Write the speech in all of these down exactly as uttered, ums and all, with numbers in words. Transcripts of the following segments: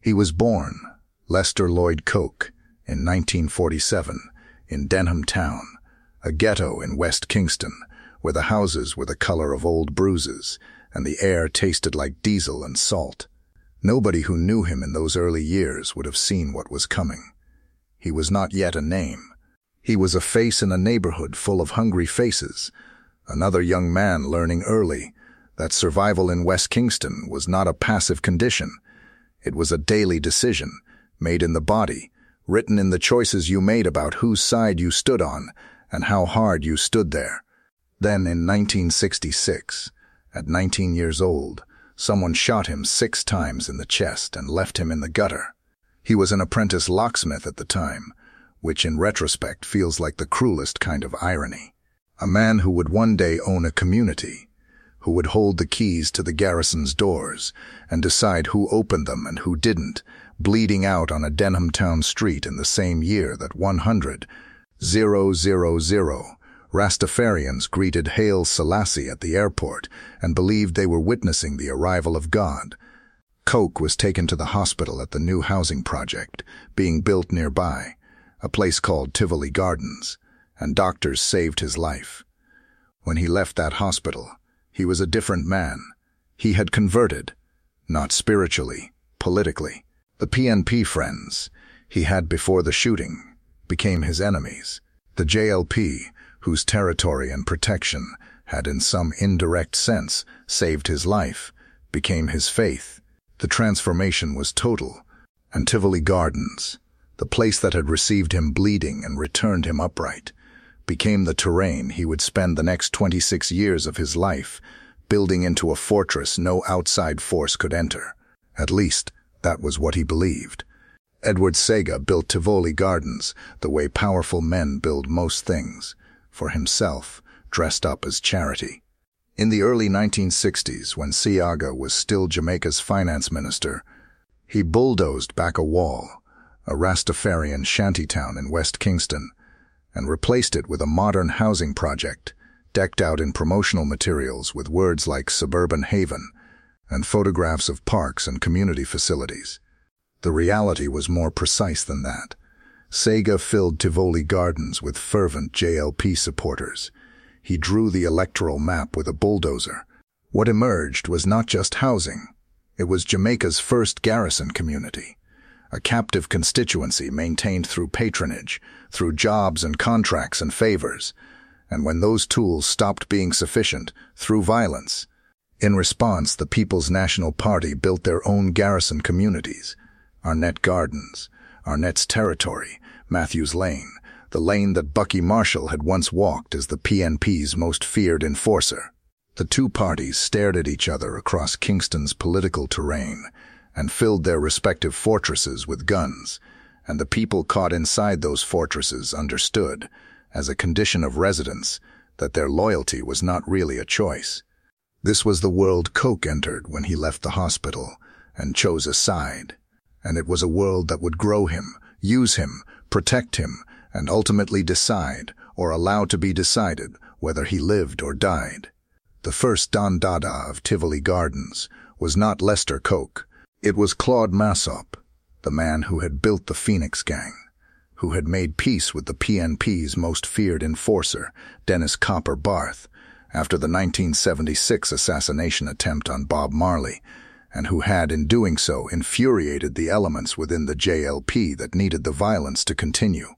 He was born, Lester Lloyd Coke, in nineteen forty-seven, in Denham Town, a ghetto in West Kingston, where the houses were the color of old bruises and the air tasted like diesel and salt. Nobody who knew him in those early years would have seen what was coming. He was not yet a name. He was a face in a neighborhood full of hungry faces, another young man learning early that survival in West Kingston was not a passive condition. It was a daily decision, made in the body, written in the choices you made about whose side you stood on and how hard you stood there. Then in nineteen sixty-six, at nineteen years old, someone shot him six times in the chest and left him in the gutter. He was an apprentice locksmith at the time, which in retrospect feels like the cruelest kind of irony. A man who would one day own a community, who would hold the keys to the garrison's doors and decide who opened them and who didn't, bleeding out on a Denham Town street in the same year that one hundred thousand Rastafarians greeted Haile Selassie at the airport and believed they were witnessing the arrival of God. Coke was taken to the hospital at the new housing project being built nearby, a place called Tivoli Gardens, and doctors saved his life. When he left that hospital, he was a different man. He had converted, not spiritually, politically. The P N P friends he had before the shooting became his enemies. The J L P, whose territory and protection had in some indirect sense saved his life, became his faith. The transformation was total, and Tivoli Gardens, the place that had received him bleeding and returned him upright, became the terrain he would spend the next twenty-six years of his life, building into a fortress no outside force could enter. At least, that was what he believed. Edward Sega built Tivoli Gardens the way powerful men build most things, for himself, dressed up as charity. In the early nineteen sixties, when Seaga was still Jamaica's finance minister, he bulldozed back a wall, a Rastafarian shantytown in West Kingston, and replaced it with a modern housing project, decked out in promotional materials with words like Suburban Haven and photographs of parks and community facilities. The reality was more precise than that. Sega filled Tivoli Gardens with fervent J L P supporters. He drew the electoral map with a bulldozer. What emerged was not just housing. It was Jamaica's first garrison community, a captive constituency maintained through patronage, through jobs and contracts and favors, and when those tools stopped being sufficient, through violence. In response, the People's National Party built their own garrison communities. Arnett Gardens, Arnett's Territory, Matthews Lane, the lane that Bucky Marshall had once walked as the P N P's most feared enforcer. The two parties stared at each other across Kingston's political terrain and filled their respective fortresses with guns, and the people caught inside those fortresses understood, as a condition of residence, that their loyalty was not really a choice. This was the world Coke entered when he left the hospital and chose a side, and it was a world that would grow him, use him, protect him, and ultimately decide, or allow to be decided, whether he lived or died. The first Don Dada of Tivoli Gardens was not Lester Coke. It was Claude Massop, the man who had built the Phoenix Gang, who had made peace with the P N P's most feared enforcer, Dennis Copper Barth, after the nineteen seventy-six assassination attempt on Bob Marley, and who had, in doing so, infuriated the elements within the J L P that needed the violence to continue.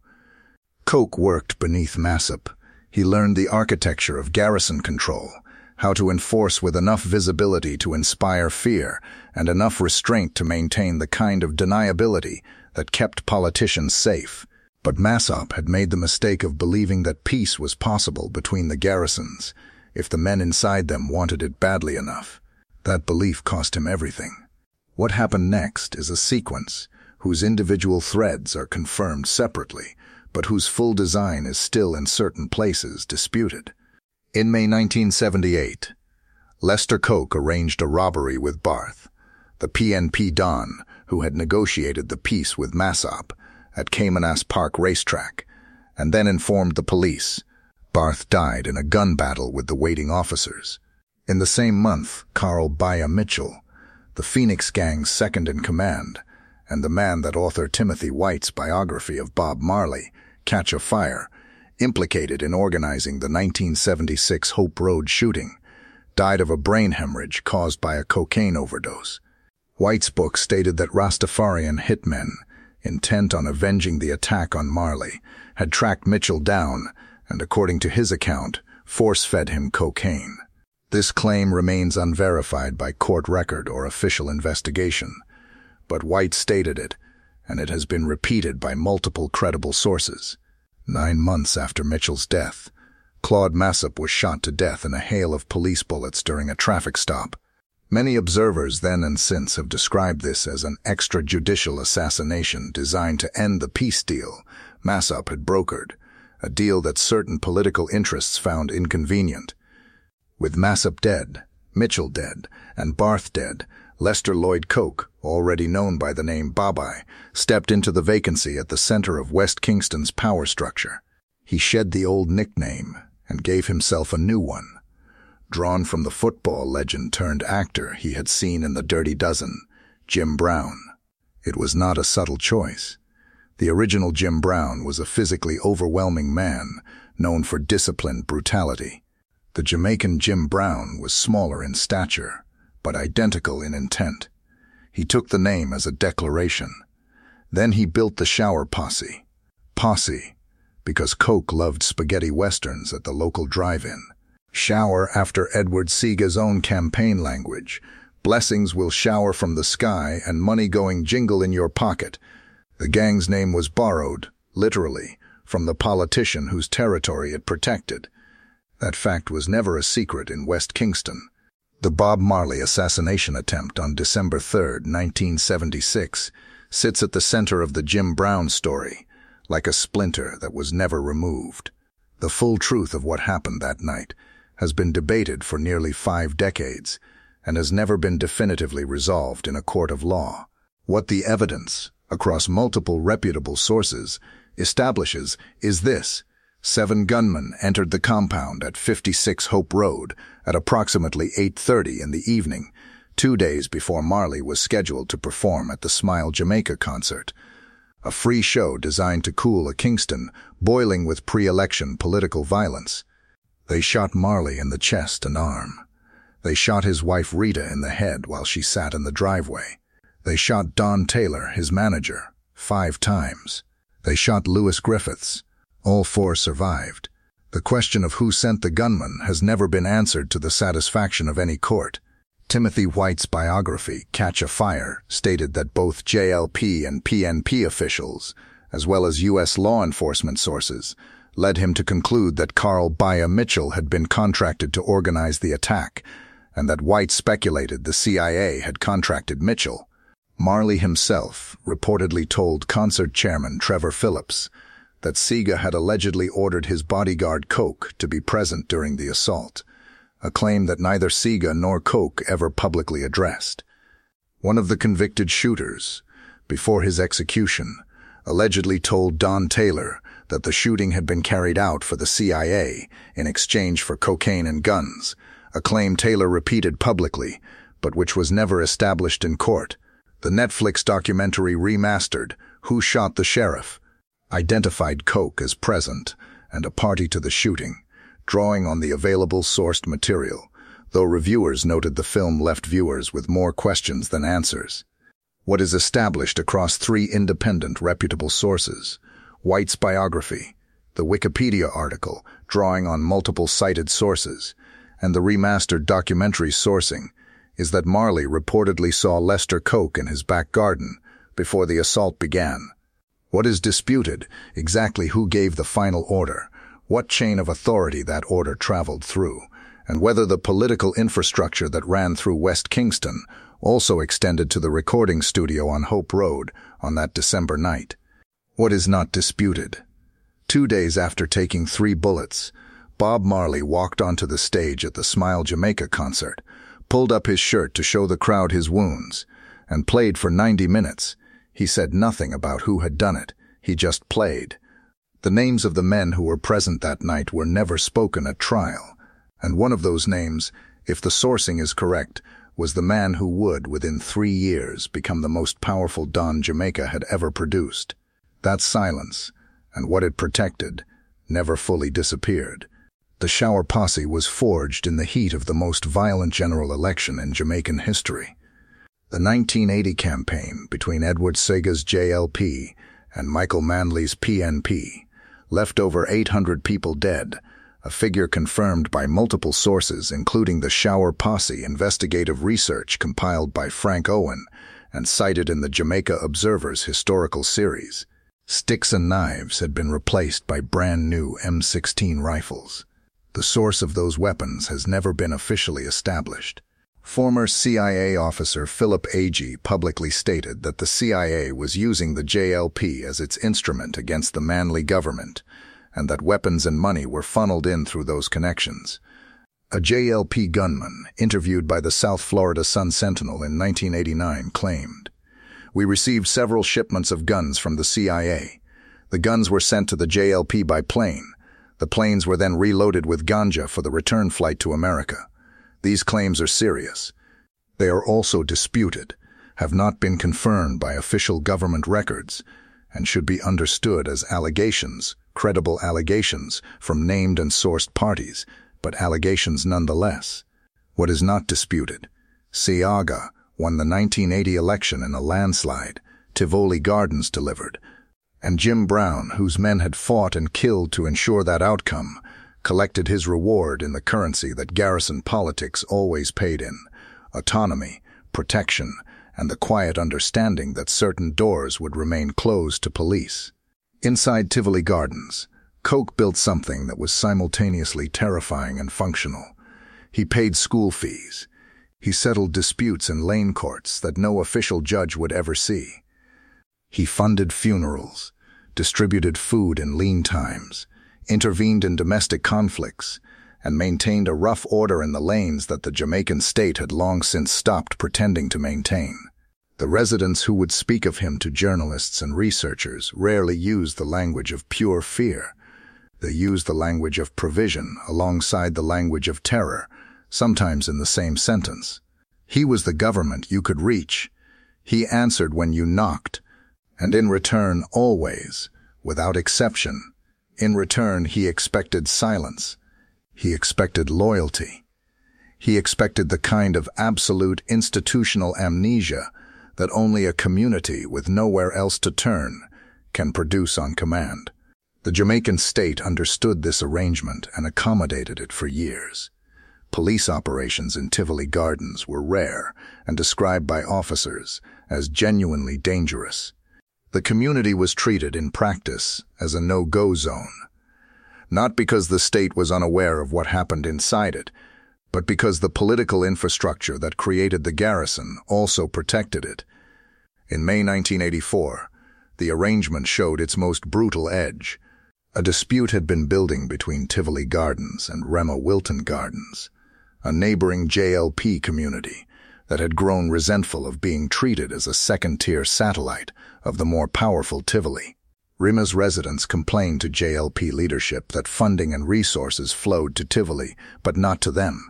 Coke worked beneath Massop. He learned the architecture of garrison control, how to enforce with enough visibility to inspire fear and enough restraint to maintain the kind of deniability that kept politicians safe. But Massop had made the mistake of believing that peace was possible between the garrisons, if the men inside them wanted it badly enough. That belief cost him everything. What happened next is a sequence whose individual threads are confirmed separately, but whose full design is still in certain places disputed. In May nineteen seventy-eight, Lester Coke arranged a robbery with Barth, the P N P Don who had negotiated the peace with Massop at Caymanas Park Racetrack, and then informed the police. Barth died in a gun battle with the waiting officers. In the same month, Carl Baya Mitchell, the Phoenix Gang's second-in-command, and the man that author Timothy White's biography of Bob Marley, Catch a Fire, implicated in organizing the nineteen seventy-six Hope Road shooting, died of a brain hemorrhage caused by a cocaine overdose. White's book stated that Rastafarian hitmen, intent on avenging the attack on Marley, had tracked Mitchell down and, according to his account, force-fed him cocaine. This claim remains unverified by court record or official investigation, but White stated it, and it has been repeated by multiple credible sources. Nine months after Mitchell's death, Claude Massop was shot to death in a hail of police bullets during a traffic stop. Many observers then and since have described this as an extrajudicial assassination designed to end the peace deal Massop had brokered, a deal that certain political interests found inconvenient. With Massop dead, Mitchell dead, and Barth dead, Lester Lloyd Coke, already known by the name Babai, stepped into the vacancy at the center of West Kingston's power structure. He shed the old nickname and gave himself a new one, drawn from the football legend turned actor he had seen in The Dirty Dozen, Jim Brown. It was not a subtle choice. The original Jim Brown was a physically overwhelming man, known for disciplined brutality. The Jamaican Jim Brown was smaller in stature, but identical in intent. He took the name as a declaration. Then he built the Shower Posse. Posse, because Coke loved spaghetti westerns at the local drive-in. Shower after Edward Seaga's own campaign language. Blessings will shower from the sky and money going jingle in your pocket. The gang's name was borrowed, literally, from the politician whose territory it protected. That fact was never a secret in West Kingston. The Bob Marley assassination attempt on December third, nineteen seventy-six, sits at the center of the Jim Brown story, like a splinter that was never removed. The full truth of what happened that night has been debated for nearly five decades and has never been definitively resolved in a court of law. What the evidence, across multiple reputable sources, establishes is this: seven gunmen entered the compound at fifty-six Hope Road at approximately eight thirty in the evening, two days before Marley was scheduled to perform at the Smile Jamaica concert, a free show designed to cool a Kingston boiling with pre-election political violence. They shot Marley in the chest and arm. They shot his wife Rita in the head while she sat in the driveway. They shot Don Taylor, his manager, five times. They shot Lewis Griffiths. All four survived. The question of who sent the gunman has never been answered to the satisfaction of any court. Timothy White's biography, Catch a Fire, stated that both J L P and P N P officials, as well as U S law enforcement sources, led him to conclude that Carl Baya Mitchell had been contracted to organize the attack, and that White speculated the C I A had contracted Mitchell. Marley himself reportedly told concert chairman Trevor Phillips that Seega had allegedly ordered his bodyguard Coke to be present during the assault, a claim that neither Seega nor Coke ever publicly addressed. One of the convicted shooters, before his execution, allegedly told Don Taylor that the shooting had been carried out for the C I A in exchange for cocaine and guns, a claim Taylor repeated publicly, but which was never established in court. The Netflix documentary Remastered, Who Shot the Sheriff, identified Coke as present and a party to the shooting, drawing on the available sourced material, though reviewers noted the film left viewers with more questions than answers. What is established across three independent, reputable sources: White's biography, the Wikipedia article drawing on multiple cited sources, and the remastered documentary sourcing, is that Marley reportedly saw Lester Coke in his back garden before the assault began. What is disputed, exactly who gave the final order, what chain of authority that order traveled through, and whether the political infrastructure that ran through West Kingston also extended to the recording studio on Hope Road on that December night. What is not disputed? Two days after taking three bullets, Bob Marley walked onto the stage at the Smile Jamaica concert, pulled up his shirt to show the crowd his wounds, and played for ninety minutes. He said nothing about who had done it. He just played. The names of the men who were present that night were never spoken at trial, and one of those names, if the sourcing is correct, was the man who would, within three years, become the most powerful Don Jamaica had ever produced. That silence, and what it protected, never fully disappeared. The Shower Posse was forged in the heat of the most violent general election in Jamaican history. The nineteen eighty campaign between Edward Sega's J L P and Michael Manley's P N P left over eight hundred people dead, a figure confirmed by multiple sources including the Shower Posse investigative research compiled by Frank Owen and cited in the Jamaica Observer's historical series. Sticks and knives had been replaced by brand new M sixteen rifles. The source of those weapons has never been officially established. Former C I A officer Philip Agee publicly stated that the C I A was using the J L P as its instrument against the Manley government, and that weapons and money were funneled in through those connections. A J L P gunman, interviewed by the South Florida Sun-Sentinel in nineteen eighty-nine, claimed, "We received several shipments of guns from the C I A. The guns were sent to the J L P by plane. The planes were then reloaded with ganja for the return flight to America. These claims are serious. They are also disputed, have not been confirmed by official government records, and should be understood as allegations, credible allegations from named and sourced parties, but allegations nonetheless. What is not disputed? Seaga won the nineteen eighty election in a landslide, Tivoli Gardens delivered, and Jim Brown, whose men had fought and killed to ensure that outcome, collected his reward in the currency that garrison politics always paid in: autonomy, protection, and the quiet understanding that certain doors would remain closed to police. Inside Tivoli Gardens, Coke built something that was simultaneously terrifying and functional. He paid school fees. He settled disputes in lane courts that no official judge would ever see. He funded funerals, distributed food in lean times, intervened in domestic conflicts, and maintained a rough order in the lanes that the Jamaican state had long since stopped pretending to maintain. The residents who would speak of him to journalists and researchers rarely used the language of pure fear. They used the language of provision alongside the language of terror, sometimes in the same sentence. He was the government you could reach. He answered when you knocked, and in return always, without exception, in return he expected silence. He expected loyalty. He expected the kind of absolute institutional amnesia that only a community with nowhere else to turn can produce on command. The Jamaican state understood this arrangement and accommodated it for years. Police operations in Tivoli Gardens were rare and described by officers as genuinely dangerous. The community was treated in practice as a no-go zone, not because the state was unaware of what happened inside it, but because the political infrastructure that created the garrison also protected it. In May nineteen eighty-four, the arrangement showed its most brutal edge. A dispute had been building between Tivoli Gardens and Rema Wilton Gardens, a neighboring J L P community that had grown resentful of being treated as a second-tier satellite of the more powerful Tivoli. Rema's residents complained to J L P leadership that funding and resources flowed to Tivoli, but not to them.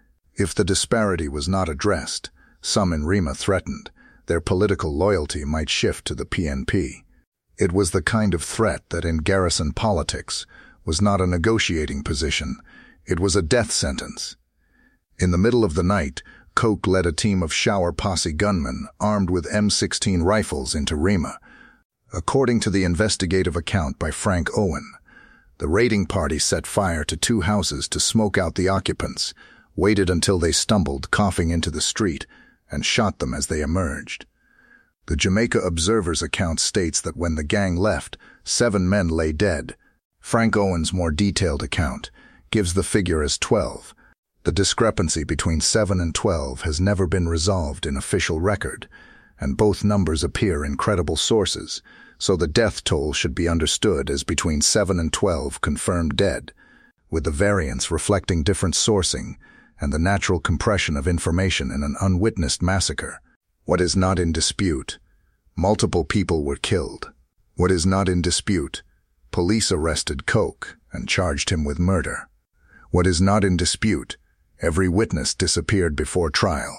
If the disparity was not addressed, some in Rema threatened their political loyalty might shift to the P N P. It was the kind of threat that in garrison politics was not a negotiating position, it was a death sentence. In the middle of the night, Coke led a team of Shower Posse gunmen armed with M sixteen rifles into Rema. According to the investigative account by Frank Owen, the raiding party set fire to two houses to smoke out the occupants, waited until they stumbled coughing into the street, and shot them as they emerged. The Jamaica Observer's account states that when the gang left, seven men lay dead. Frank Owen's more detailed account gives the figure as twelve. The discrepancy between seven and twelve has never been resolved in official record, and both numbers appear in credible sources, so the death toll should be understood as between seven and twelve confirmed dead, with the variance reflecting different sourcing and the natural compression of information in an unwitnessed massacre. What is not in dispute? Multiple people were killed. What is not in dispute? Police arrested Coke and charged him with murder. What is not in dispute? Every witness disappeared before trial.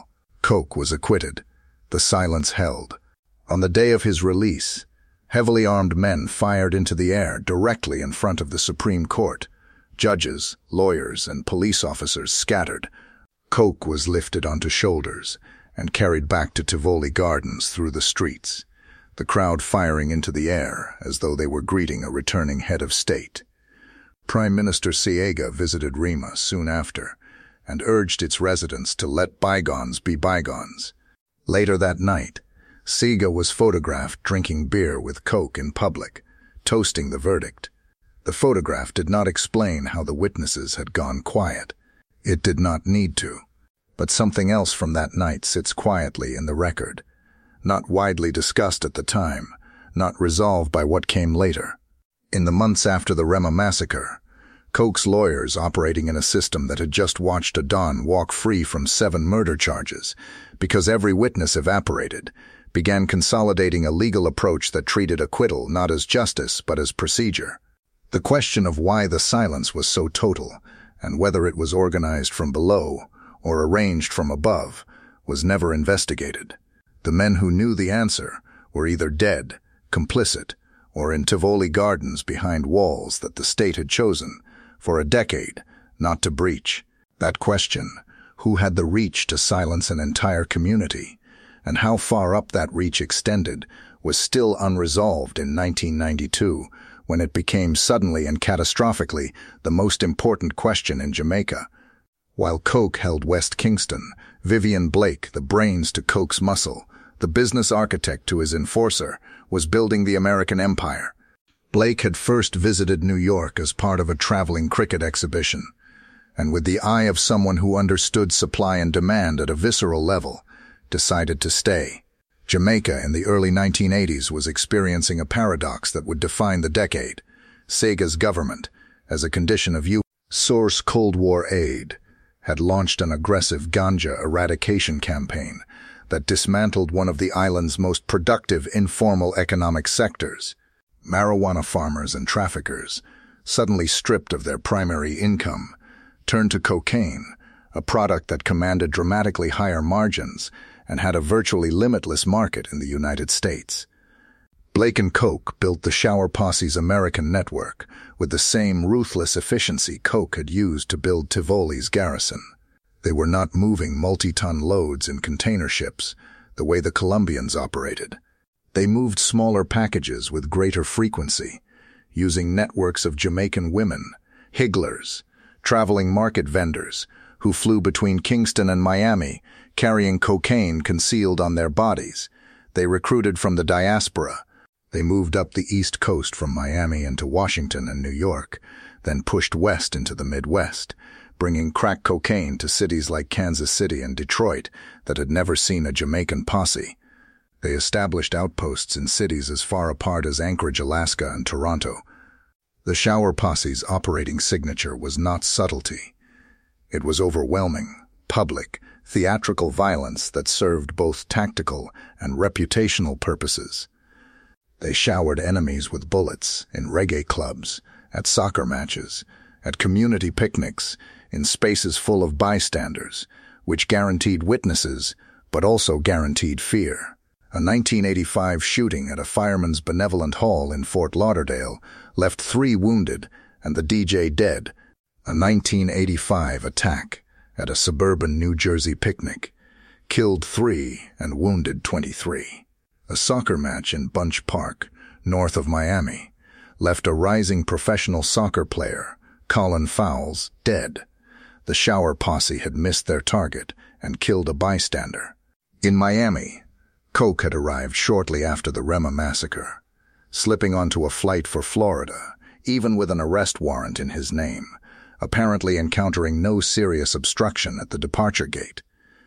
Coke was acquitted. The silence held. On the day of his release, heavily armed men fired into the air directly in front of the Supreme Court. Judges, lawyers, and police officers scattered. Coke was lifted onto shoulders and carried back to Tivoli Gardens through the streets, the crowd firing into the air as though they were greeting a returning head of state. Prime Minister Siega visited Rima soon after and urged its residents to let bygones be bygones. Later that night, Siega was photographed drinking beer with Coke in public, toasting the verdict. The photograph did not explain how the witnesses had gone quiet. It did not need to. But something else from that night sits quietly in the record, not widely discussed at the time, not resolved by what came later. In the months after the Rema massacre, Coke's lawyers, operating in a system that had just watched a Don walk free from seven murder charges because every witness evaporated, began consolidating a legal approach that treated acquittal not as justice but as procedure. The question of why the silence was so total and whether it was organized from below or arranged from above was never investigated. The men who knew the answer were either dead, complicit, or in Tivoli Gardens behind walls that the state had chosen, for a decade, not to breach. That question, who had the reach to silence an entire community, and how far up that reach extended, was still unresolved in nineteen ninety-two, when it became suddenly and catastrophically the most important question in Jamaica. While Coke held West Kingston, Vivian Blake, the brains to Coke's muscle, the business architect to his enforcer, was building the American empire. Blake had first visited New York as part of a traveling cricket exhibition, and with the eye of someone who understood supply and demand at a visceral level, decided to stay. Jamaica in the early nineteen eighties was experiencing a paradox that would define the decade. Siega's government, as a condition of U S Cold War aid, had launched an aggressive ganja eradication campaign that dismantled one of the island's most productive informal economic sectors. Marijuana farmers and traffickers, suddenly stripped of their primary income, turned to cocaine, a product that commanded dramatically higher margins and had a virtually limitless market in the United States. Blake and Coke built the Shower Posse's American network with the same ruthless efficiency Coke had used to build Tivoli's garrison. They were not moving multi-ton loads in container ships the way the Colombians operated. They moved smaller packages with greater frequency, using networks of Jamaican women, higglers, traveling market vendors, who flew between Kingston and Miami, carrying cocaine concealed on their bodies. They recruited from the diaspora. They moved up the East Coast from Miami into Washington and New York, then pushed west into the Midwest, bringing crack cocaine to cities like Kansas City and Detroit that had never seen a Jamaican posse. They established outposts in cities as far apart as Anchorage, Alaska, and Toronto. The Shower Posse's operating signature was not subtlety. It was overwhelming, public, theatrical violence that served both tactical and reputational purposes. They showered enemies with bullets in reggae clubs, at soccer matches, at community picnics, in spaces full of bystanders, which guaranteed witnesses, but also guaranteed fear. A nineteen eighty-five shooting at a Fireman's Benevolent Hall in Fort Lauderdale left three wounded and the D J dead. A nineteen eighty-five attack at a suburban New Jersey picnic killed three and wounded twenty-three. A soccer match in Bunch Park, north of Miami, left a rising professional soccer player, Colin Fowles, dead. The Shower Posse had missed their target and killed a bystander. In Miami, Coke had arrived shortly after the Rema massacre, slipping onto a flight for Florida, even with an arrest warrant in his name, apparently encountering no serious obstruction at the departure gate.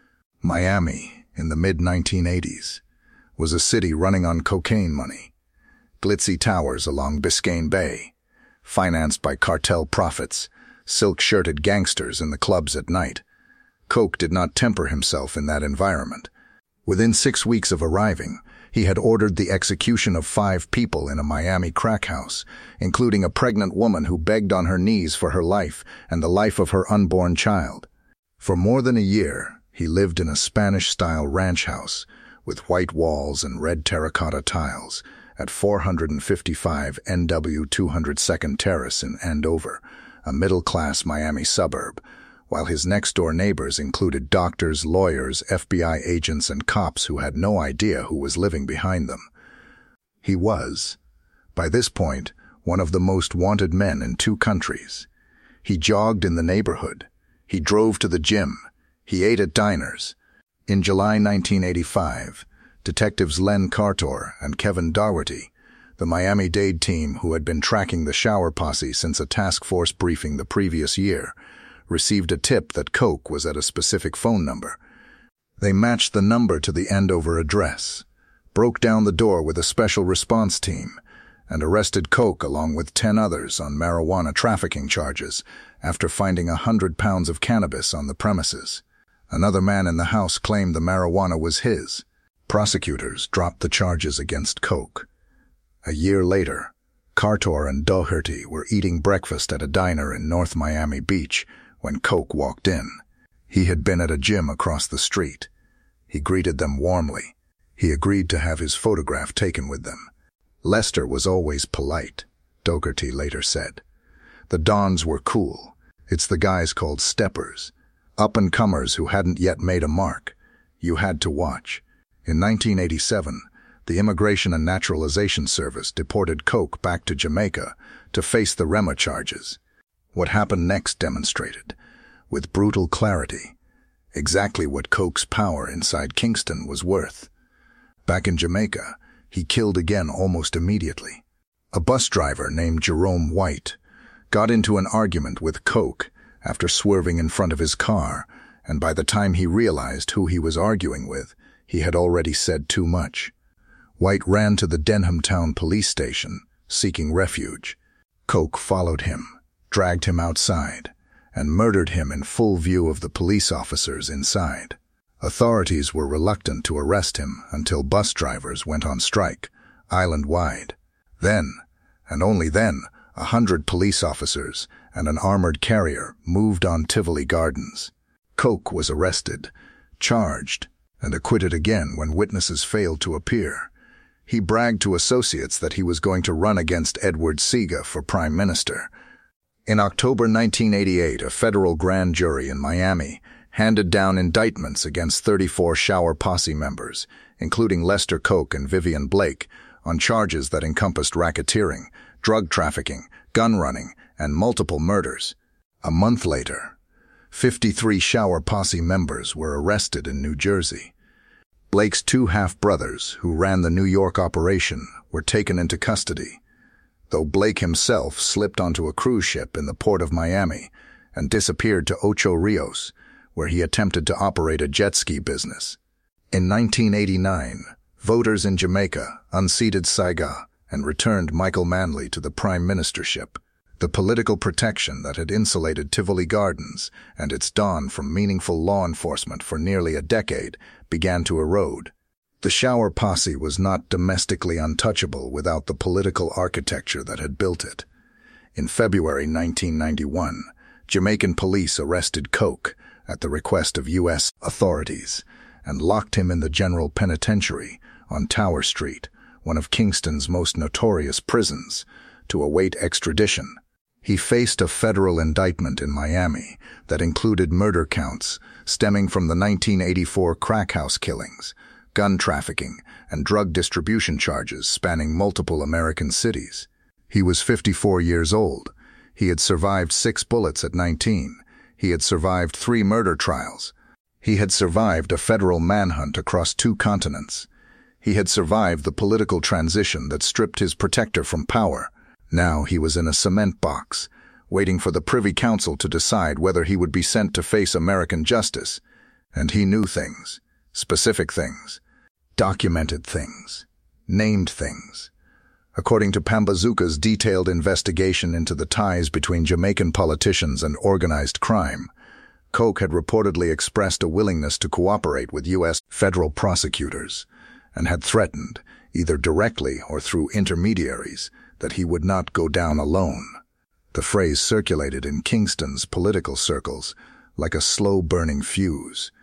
Miami, in the mid nineteen eighties, was a city running on cocaine money. Glitzy towers along Biscayne Bay, financed by cartel profits, silk-shirted gangsters in the clubs at night. Coke did not temper himself in that environment. Within six weeks of arriving, he had ordered the execution of five people in a Miami crack house, including a pregnant woman who begged on her knees for her life and the life of her unborn child. For more than a year, He lived in a Spanish-style ranch house with white walls and red terracotta tiles at four fifty-five N W two hundred second Terrace in Andover, a middle-class Miami suburb, while his next-door neighbors included doctors, lawyers, F B I agents, and cops who had no idea who was living behind them. He was, by this point, one of the most wanted men in two countries. He jogged in the neighborhood. He drove to the gym. He ate at diners. In July nineteen eighty-five, detectives Len Carter and Kevin Daugherty, the Miami-Dade team who had been tracking the shower posse since a task force briefing the previous year, received a tip that Coke was at a specific phone number. They matched the number to the Andover address, broke down the door with a special response team, and arrested Coke along with ten others on marijuana trafficking charges after finding a hundred pounds of cannabis on the premises. Another man in the house claimed the marijuana was his. Prosecutors dropped the charges against Coke. A year later, Carter and Daugherty were eating breakfast at a diner in North Miami Beach when Coke walked in. He had been at a gym across the street. He greeted them warmly. He agreed to have his photograph taken with them. Lester was always polite, Daugherty later said. The Dons were cool. It's the guys called steppers, up-and-comers who hadn't yet made a mark. You had to watch. In nineteen eighty-seven, the Immigration and Naturalization Service deported Coke back to Jamaica to face the R E M A charges. What happened next demonstrated, with brutal clarity, exactly what Coke's power inside Kingston was worth. Back in Jamaica, he killed again almost immediately. A bus driver named Jerome White got into an argument with Coke after swerving in front of his car, and by the time he realized who he was arguing with, he had already said too much. White ran to the Denham Town police station, seeking refuge. Coke followed him, dragged him outside, and murdered him in full view of the police officers inside. Authorities were reluctant to arrest him until bus drivers went on strike, island-wide. Then, and only then, a hundred police officers and an armored carrier moved on Tivoli Gardens. Coke was arrested, charged, and acquitted again when witnesses failed to appear. He bragged to associates that he was going to run against Edward Seaga for prime minister. In October nineteen eighty-eight, a federal grand jury in Miami handed down indictments against thirty-four Shower Posse members, including Lester Coke and Vivian Blake, on charges that encompassed racketeering, drug trafficking, gun running, and multiple murders. A month later, fifty-three Shower Posse members were arrested in New Jersey. Blake's two half-brothers, who ran the New York operation, were taken into custody, though Blake himself slipped onto a cruise ship in the port of Miami and disappeared to Ocho Rios, where he attempted to operate a jet ski business. In nineteen eighty-nine, voters in Jamaica unseated Saiga and returned Michael Manley to the prime ministership. The political protection that had insulated Tivoli Gardens and its dawn from meaningful law enforcement for nearly a decade began to erode. The Shower Posse was not domestically untouchable without the political architecture that had built it. In February nineteen ninety-one, Jamaican police arrested Coke at the request of U S authorities and locked him in the General Penitentiary on Tower Street, one of Kingston's most notorious prisons, to await extradition. He faced a federal indictment in Miami that included murder counts stemming from the nineteen eighty-four crack house killings, gun trafficking, and drug distribution charges spanning multiple American cities. He was fifty-four years old. He had survived six bullets at nineteen. He had survived three murder trials. He had survived a federal manhunt across two continents. He had survived the political transition that stripped his protector from power. Now he was in a cement box, waiting for the Privy Council to decide whether he would be sent to face American justice. And he knew things, specific things, documented things, named things. According to Pambazuka's detailed investigation into the ties between Jamaican politicians and organized crime, Coke had reportedly expressed a willingness to cooperate with U S federal prosecutors and had threatened, either directly or through intermediaries, that he would not go down alone. The phrase circulated in Kingston's political circles like a slow-burning fuse.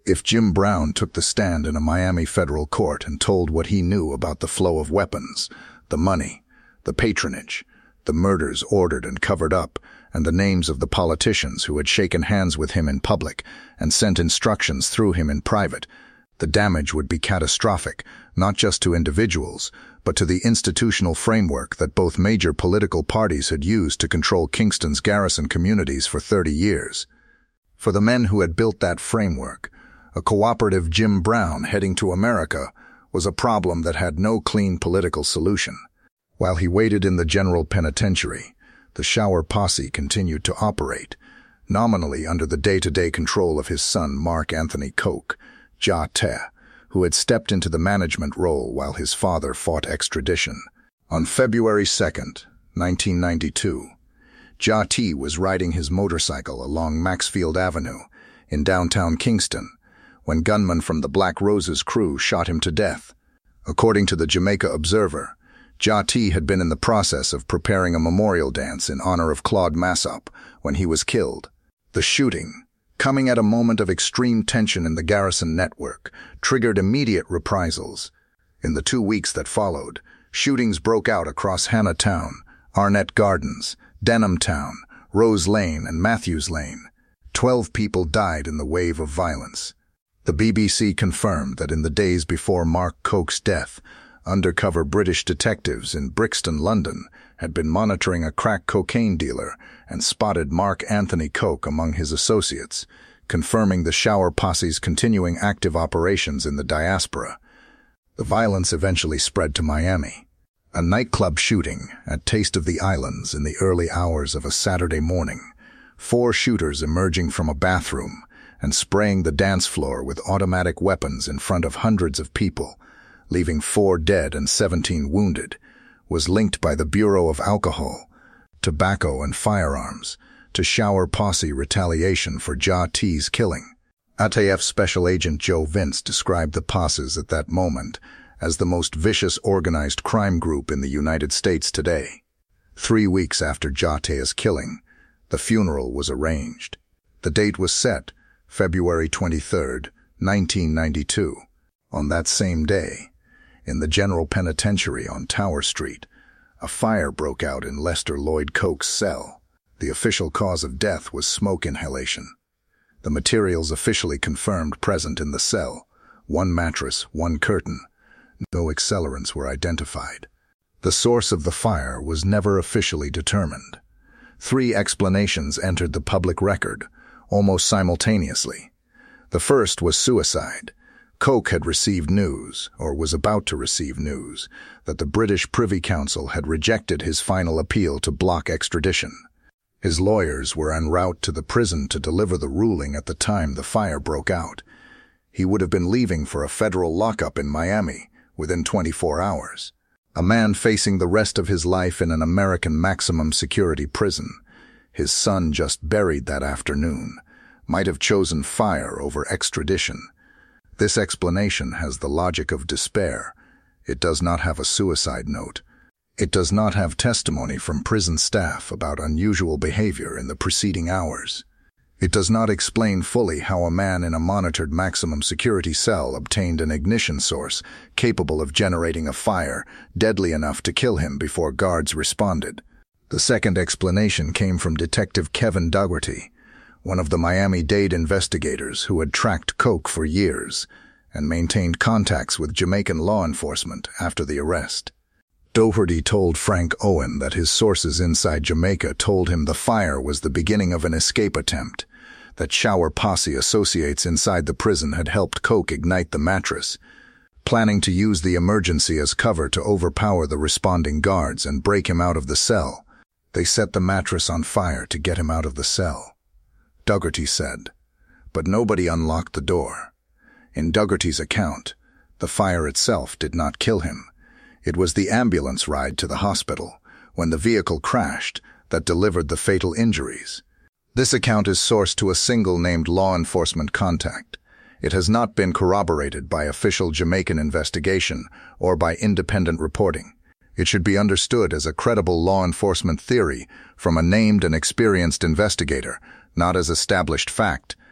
If Jim Brown took the stand in a Miami federal court and told what he knew about the flow of weapons, the money, the patronage, the murders ordered and covered up, and the names of the politicians who had shaken hands with him in public and sent instructions through him in private, the damage would be catastrophic, not just to individuals, but to the institutional framework that both major political parties had used to control Kingston's garrison communities for thirty years. For the men who had built that framework, a cooperative Jim Brown heading to America was a problem that had no clean political solution. While he waited in the general penitentiary, the Shower Posse continued to operate, nominally under the day-to-day control of his son Mark Anthony Koch, Ja Te, who had stepped into the management role while his father fought extradition. On February second, nineteen ninety-two, Ja Te was riding his motorcycle along Maxfield Avenue in downtown Kingston when gunmen from the Black Roses crew shot him to death. According to the Jamaica Observer, Ja Te had been in the process of preparing a memorial dance in honor of Claude Massop when he was killed. The shooting, coming at a moment of extreme tension in the garrison network, triggered immediate reprisals. In the two weeks that followed, shootings broke out across Hannah Town, Arnett Gardens, Denham Town, Rose Lane, and Matthews Lane. Twelve people died in the wave of violence. The B B C confirmed that in the days before Mark Koch's death, undercover British detectives in Brixton, London, had been monitoring a crack cocaine dealer and spotted Mark Anthony Koch among his associates, confirming the Shower Posse's continuing active operations in the diaspora. The violence eventually spread to Miami. A nightclub shooting at Taste of the Islands in the early hours of a Saturday morning, four shooters emerging from a bathroom and spraying the dance floor with automatic weapons in front of hundreds of people, leaving four dead and seventeen wounded, was linked by the Bureau of Alcohol, Tobacco and Firearms to Shower Posse retaliation for Ja Te's killing. A T F Special Agent Joe Vince described the posses at that moment as the most vicious organized crime group in the United States today. Three weeks after Ja Te's killing, the funeral was arranged. The date was set, February twenty-third, nineteen ninety-two. On that same day, in the General Penitentiary on Tower Street, a fire broke out in Lester Lloyd Koch's cell. The official cause of death was smoke inhalation. The materials officially confirmed present in the cell: one mattress, one curtain. No accelerants were identified. The source of the fire was never officially determined. Three explanations entered the public record, almost simultaneously. The first was suicide. Koch had received news, or was about to receive news, that the British Privy Council had rejected his final appeal to block extradition. His lawyers were en route to the prison to deliver the ruling at the time the fire broke out. He would have been leaving for a federal lockup in Miami within twenty-four hours. A man facing the rest of his life in an American maximum security prison, his son just buried that afternoon, might have chosen fire over extradition. This explanation has the logic of despair. It does not have a suicide note. It does not have testimony from prison staff about unusual behavior in the preceding hours. It does not explain fully how a man in a monitored maximum security cell obtained an ignition source capable of generating a fire deadly enough to kill him before guards responded. The second explanation came from Detective Kevin Dougherty, one of the Miami-Dade investigators who had tracked Koch for years and maintained contacts with Jamaican law enforcement after the arrest. Dougherty told Frank Owen that his sources inside Jamaica told him the fire was the beginning of an escape attempt, that Shower Posse associates inside the prison had helped Koch ignite the mattress, planning to use the emergency as cover to overpower the responding guards and break him out of the cell. They set the mattress on fire to get him out of the cell, Dougherty said, but nobody unlocked the door. In Dougherty's account, the fire itself did not kill him. It was the ambulance ride to the hospital, when the vehicle crashed, that delivered the fatal injuries. This account is sourced to a single named law enforcement contact. It has not been corroborated by official Jamaican investigation or by independent reporting. It should be understood as a credible law enforcement theory from a named and experienced investigator, not as established fact.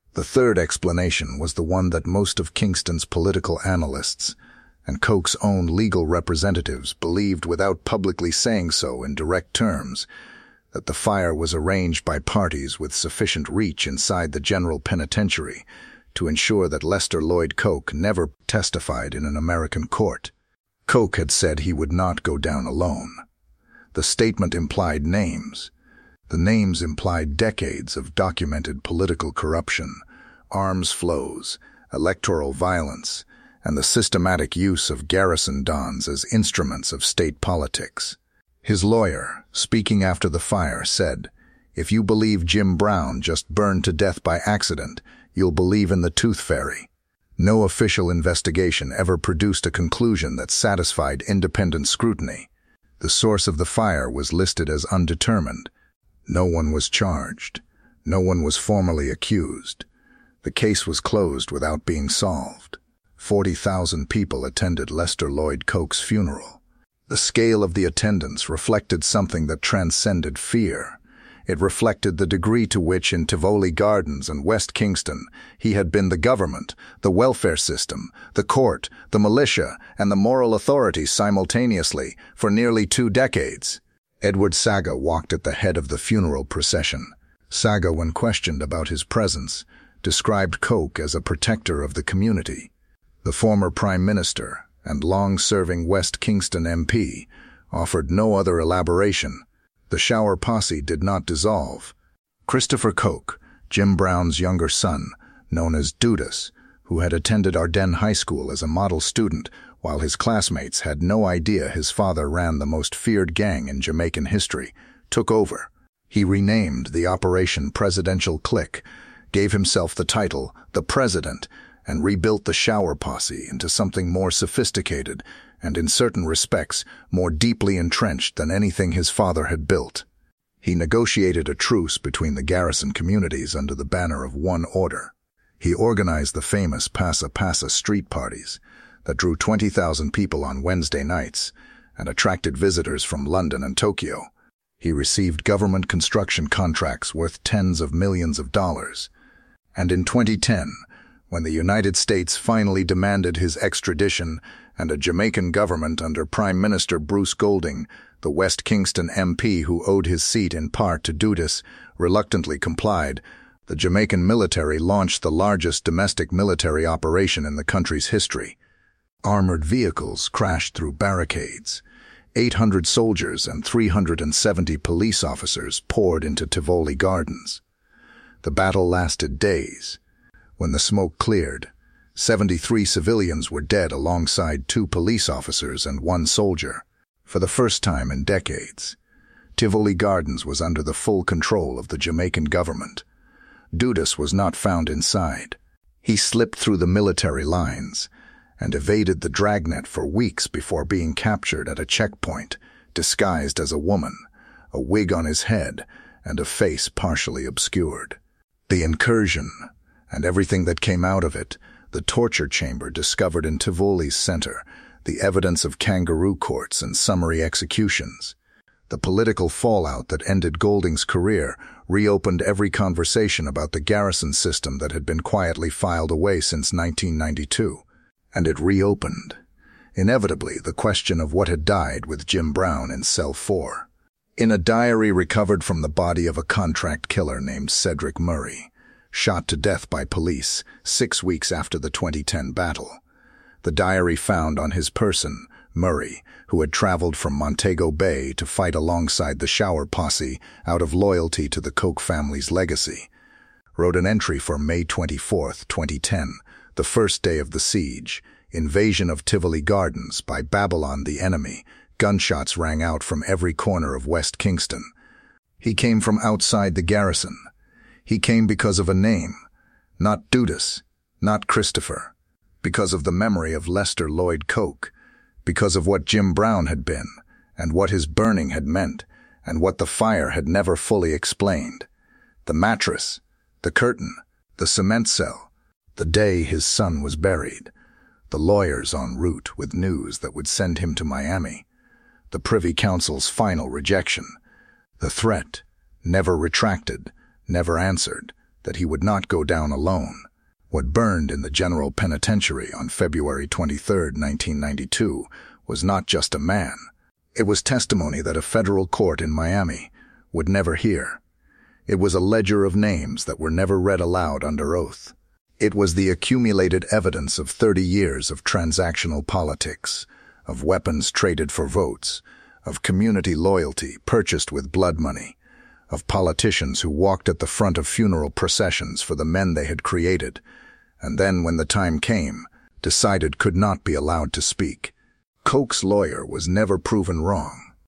The third explanation was the one that most of Kingston's political analysts and Koch's own legal representatives believed without publicly saying so in direct terms, that the fire was arranged by parties with sufficient reach inside the general penitentiary to ensure that Lester Lloyd Koch never testified in an American court. Koch had said he would not go down alone. The statement implied names. The names implied decades of documented political corruption, arms flows, electoral violence, and the systematic use of garrison dons as instruments of state politics. His lawyer, speaking after the fire, said, "If you believe Jim Brown just burned to death by accident, you'll believe in the Tooth Fairy." No official investigation ever produced a conclusion that satisfied independent scrutiny. The source of the fire was listed as undetermined. No one was charged. No one was formally accused. The case was closed without being solved. Forty thousand people attended Lester Lloyd Koch's funeral. The scale of the attendance reflected something that transcended fear. It reflected the degree to which in Tivoli Gardens and West Kingston he had been the government, the welfare system, the court, the militia, and the moral authority simultaneously for nearly two decades. Edward Saga walked at the head of the funeral procession. Saga, when questioned about his presence, described Koch as a protector of the community. The former Prime Minister and long-serving West Kingston M P offered no other elaboration. The shower posse did not dissolve. Christopher Koch, Jim Brown's younger son, known as Dudas, who had attended Ardennes High School as a model student while his classmates had no idea his father ran the most feared gang in Jamaican history, took over. He renamed the Operation Presidential Clique, gave himself the title The President, and rebuilt the shower posse into something more sophisticated and, in certain respects, more deeply entrenched than anything his father had built. He negotiated a truce between the garrison communities under the banner of one order. He organized the famous Passa Passa street parties that drew twenty thousand people on Wednesday nights and attracted visitors from London and Tokyo. He received government construction contracts worth tens of millions of dollars. And in twenty ten, when the United States finally demanded his extradition and a Jamaican government under Prime Minister Bruce Golding, the West Kingston M P who owed his seat in part to Dudas, reluctantly complied, the Jamaican military launched the largest domestic military operation in the country's history. Armored vehicles crashed through barricades. eight hundred soldiers and three hundred seventy police officers poured into Tivoli Gardens. The battle lasted days. When the smoke cleared, seventy-three civilians were dead alongside two police officers and one soldier. For the first time in decades, Tivoli Gardens was under the full control of the Jamaican government. Dudas was not found inside. He slipped through the military lines and evaded the dragnet for weeks before being captured at a checkpoint, disguised as a woman, a wig on his head, and a face partially obscured. The incursion, and everything that came out of it, the torture chamber discovered in Tivoli's center, the evidence of kangaroo courts and summary executions. The political fallout that ended Golding's career reopened every conversation about the garrison system that had been quietly filed away since nineteen ninety-two. And it reopened, inevitably, the question of what had died with Jim Brown in Cell four. In a diary recovered from the body of a contract killer named Cedric Murray, shot to death by police six weeks after the twenty ten battle, the diary found on his person, Murray, who had traveled from Montego Bay to fight alongside the shower posse out of loyalty to the Koch family's legacy, wrote an entry for May twenty-fourth, twenty ten, the first day of the siege, invasion of Tivoli Gardens by Babylon the enemy. Gunshots rang out from every corner of West Kingston. He came from outside the garrison. He came because of a name, not Dudas, not Christopher, because of the memory of Lester Lloyd Koch, because of what Jim Brown had been, and what his burning had meant, and what the fire had never fully explained. The mattress, the curtain, the cement cell, the day his son was buried, the lawyers en route with news that would send him to Miami, the Privy Council's final rejection, the threat, never retracted, never answered, that he would not go down alone. What burned in the General Penitentiary on February twenty-third, nineteen ninety-two, was not just a man. It was testimony that a federal court in Miami would never hear. It was a ledger of names that were never read aloud under oath. It was the accumulated evidence of thirty years of transactional politics, of weapons traded for votes, of community loyalty purchased with blood money, of politicians who walked at the front of funeral processions for the men they had created, and then, when the time came, decided could not be allowed to speak. Koch's lawyer was never proven wrong.